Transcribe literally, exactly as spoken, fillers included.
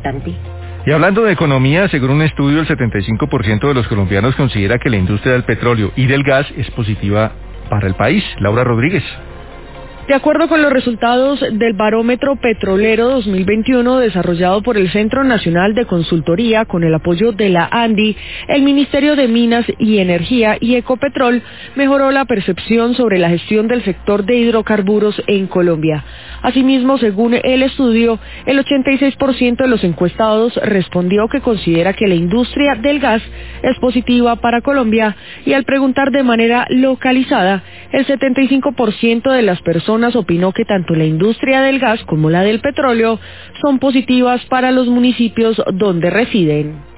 importante. Y hablando de economía, según un estudio, el setenta y cinco por ciento de los colombianos considera que la industria del petróleo y del gas es positiva para el país. Laura Rodríguez. De acuerdo con los resultados del Barómetro Petrolero dos mil veintiuno desarrollado por el Centro Nacional de Consultoría con el apoyo de la ANDI, el Ministerio de Minas y Energía y Ecopetrol mejoró la percepción sobre la gestión del sector de hidrocarburos en Colombia. Asimismo, según el estudio, el ochenta y seis por ciento de los encuestados respondió que considera que la industria del gas es positiva para Colombia y al preguntar de manera localizada, el setenta y cinco por ciento de las personas opinó que tanto la industria del gas como la del petróleo son positivas para los municipios donde residen.